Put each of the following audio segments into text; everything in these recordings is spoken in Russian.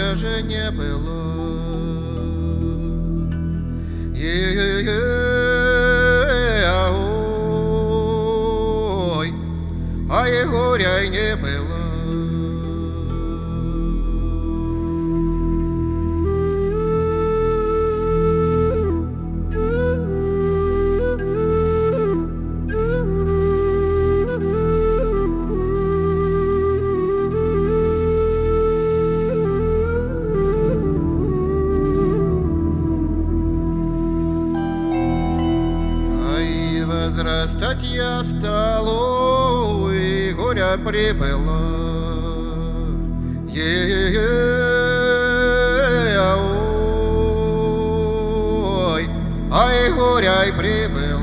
же не было. Ой, а и горя не было. Возрастать я стал, и горя прибыло. Ой, ай, горя и прибыло.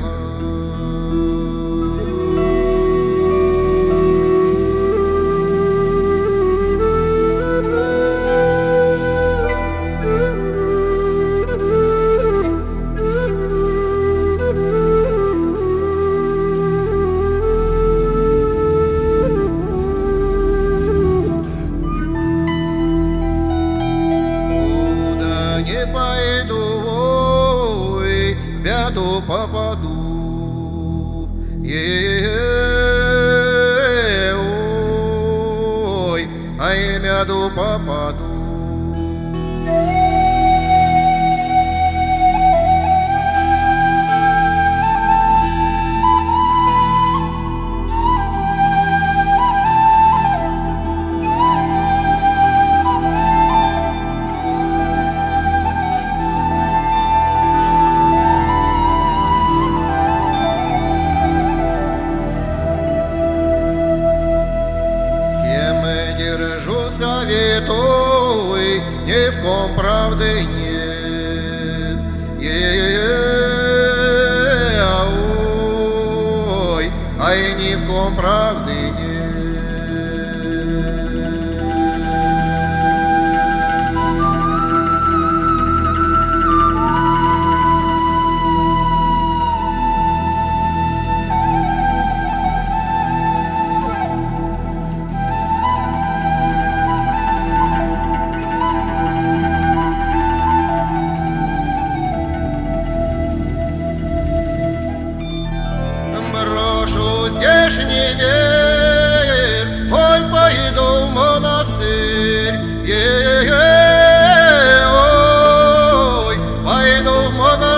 Не пойду, ой, в беду попаду. Ой, ай, в беду попаду. Советуй, ни в ком правды нет. Ой, ай, ни в ком правды нет. Здешний мир, ой, пойду в монастырь, ой, пойду в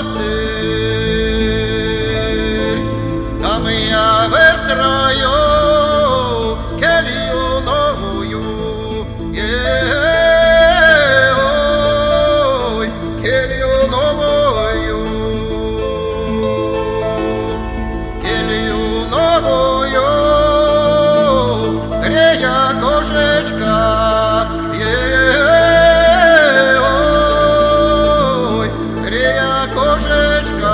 монастырь. Там я выстрою келью новую, ой, келью новую. Грея кошечка, ой, грея кошечка.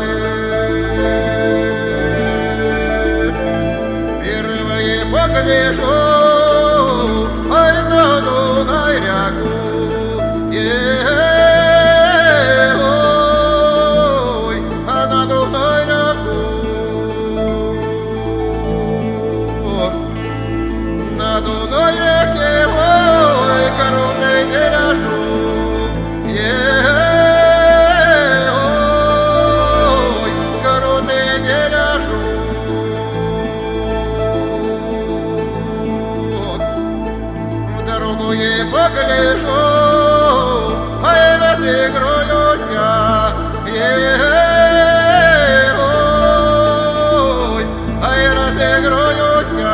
Впервые погляжу, ай, на Дунай реку, ой, а на Дунай реку. На Дуной реке, ой, коровой бережу, ой, коровой бережу. В дорогу ей погляжу, ай, разыграюся, ой, ай, разыграюся.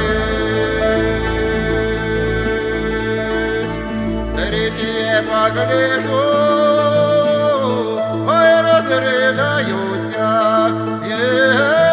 Погляжу, ой, разрыдаюся.